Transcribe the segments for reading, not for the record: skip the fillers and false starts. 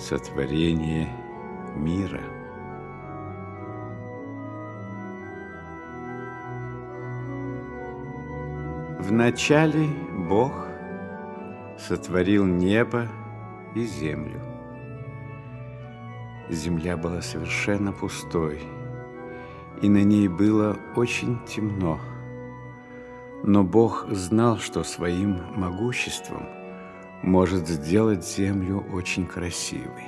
Сотворение мира. Вначале Бог сотворил небо и землю. Земля была совершенно пустой, и на ней было очень темно. Но Бог знал, что своим могуществом может сделать землю очень красивой.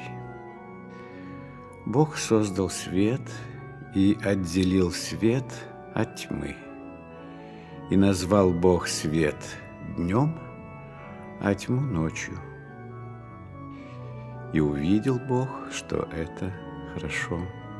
Бог создал свет и отделил свет от тьмы. И назвал Бог свет днем, а тьму ночью. И увидел Бог, что это хорошо.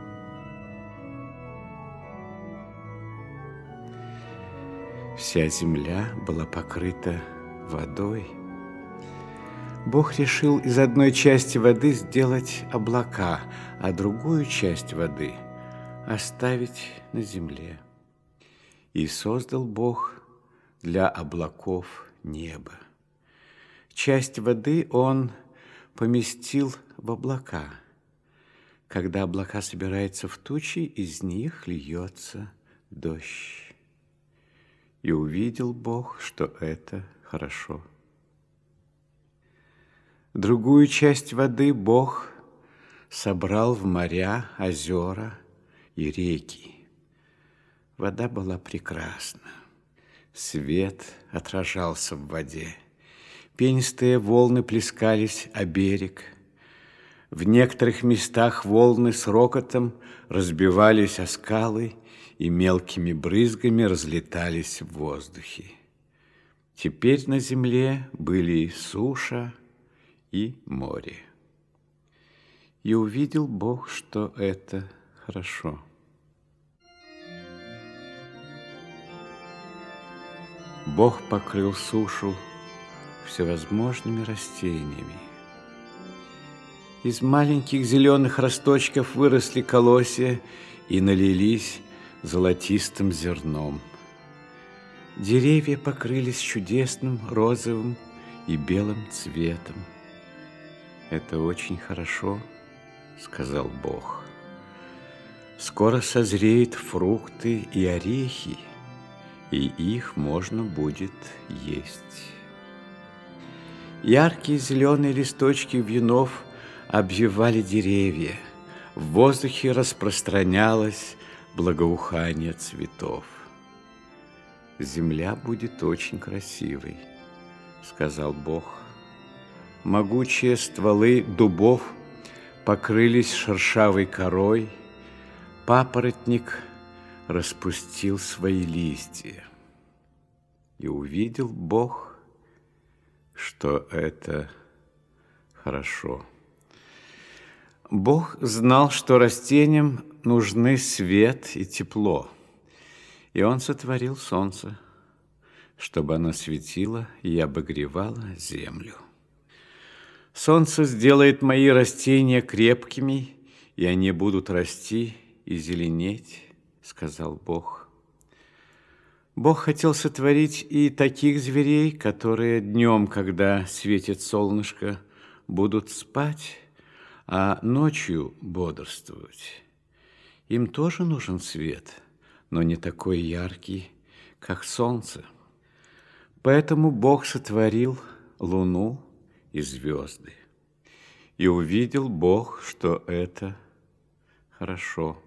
Вся земля была покрыта водой. Бог решил из одной части воды сделать облака, а другую часть воды оставить на земле. И создал Бог для облаков небо. Часть воды Он поместил в облака. Когда облака собираются в тучи, из них льется дождь. И увидел Бог, что это хорошо. Другую часть воды Бог собрал в моря, озера и реки. Вода была прекрасна. Свет отражался в воде. Пенистые волны плескались о берег. В некоторых местах волны с рокотом разбивались о скалы и мелкими брызгами разлетались в воздухе. Теперь на земле были суша и море. И увидел Бог, что это хорошо. Бог покрыл сушу всевозможными растениями. Из маленьких зеленых росточков выросли колосья и налились золотистым зерном. Деревья покрылись чудесным розовым и белым цветом. «Это очень хорошо», — сказал Бог. «Скоро созреют фрукты и орехи, и их можно будет есть». Яркие зеленые листочки вьюнов обвивали деревья. В воздухе распространялось благоухание цветов. «Земля будет очень красивой», — сказал Бог. Могучие стволы дубов покрылись шершавой корой, папоротник распустил свои листья. И увидел Бог, что это хорошо. Бог знал, что растениям нужны свет и тепло, и Он сотворил солнце, чтобы оно светило и обогревало землю. Солнце сделает мои растения крепкими, и они будут расти и зеленеть, сказал Бог. Бог хотел сотворить и таких зверей, которые днем, когда светит солнышко, будут спать, а ночью бодрствовать. Им тоже нужен свет, но не такой яркий, как солнце. Поэтому Бог сотворил луну и звезды. И увидел Бог, что это хорошо.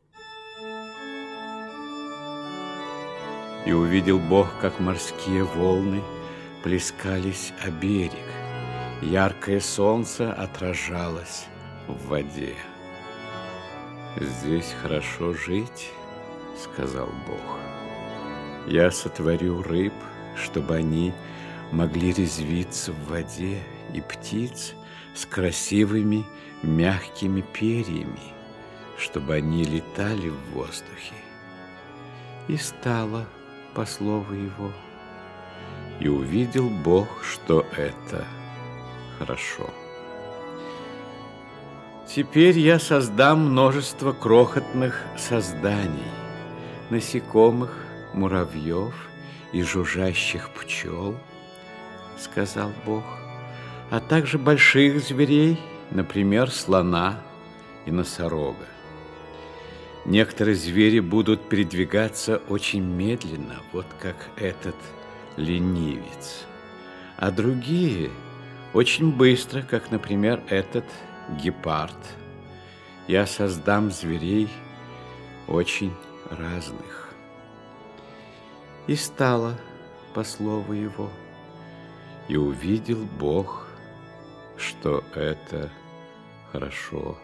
И увидел Бог, как морские волны плескались о берег. Яркое солнце отражалось в воде. «Здесь хорошо жить», — сказал Бог. «Я сотворю рыб, чтобы они могли резвиться в воде, и птиц с красивыми мягкими перьями, чтобы они летали в воздухе». И стало по слову Его. И увидел Бог, что это хорошо. Теперь я создам множество крохотных созданий, насекомых, муравьев и жужжащих пчел, сказал Бог, а также больших зверей например, слона и носорога. Некоторые звери будут передвигаться очень медленно, вот как этот ленивец, а другие очень быстро, как, например, этот гепард. Я создам зверей очень разных. И стало по слову его, и увидел Бог, что это хорошо.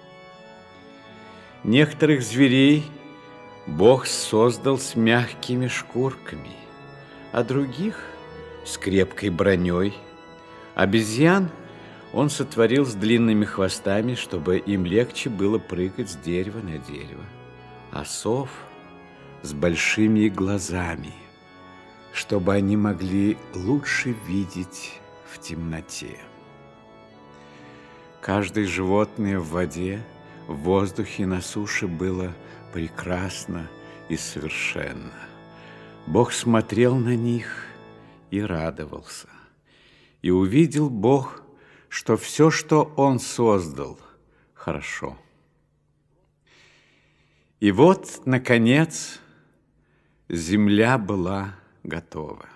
Некоторых зверей Бог создал с мягкими шкурками, а других с крепкой броней. Обезьян он сотворил с длинными хвостами, чтобы им легче было прыгать с дерева на дерево, а сов с большими глазами, чтобы они могли лучше видеть в темноте. Каждое животное в воде, в воздухе, на суше было прекрасно и совершенно. Бог смотрел на них и радовался. И увидел Бог, что все, что Он создал, хорошо. И вот, наконец, земля была готова.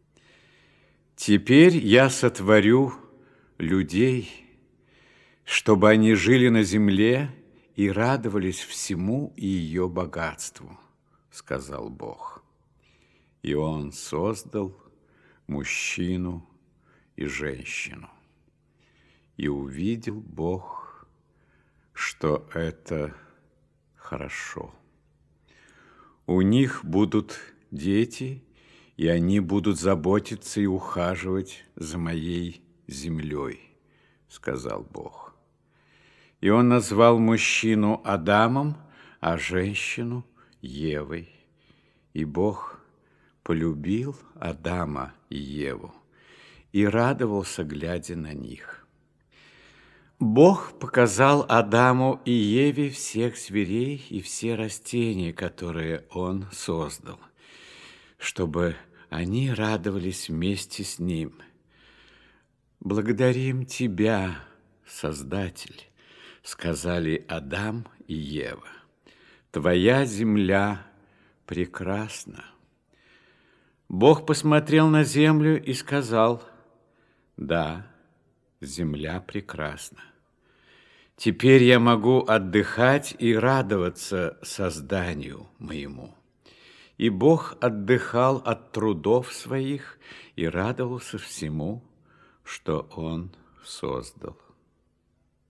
Теперь я сотворю людей, чтобы они жили на земле и радовались всему и ее богатству, сказал Бог. И Он создал мужчину и женщину. И увидел Бог, что это хорошо. У них будут дети, и они будут заботиться и ухаживать за моей землей, сказал Бог. И Он назвал мужчину Адамом, а женщину Евой. И Бог полюбил Адама и Еву и радовался, глядя на них. Бог показал Адаму и Еве всех зверей и все растения, которые Он создал, чтобы они радовались вместе с Ним. «Благодарим Тебя, Создатель», — сказали Адам и Ева. «Твоя земля прекрасна». Бог посмотрел на землю и сказал: «Да, земля прекрасна. Теперь я могу отдыхать и радоваться созданию моему». И Бог отдыхал от трудов своих и радовался всему, что Он создал.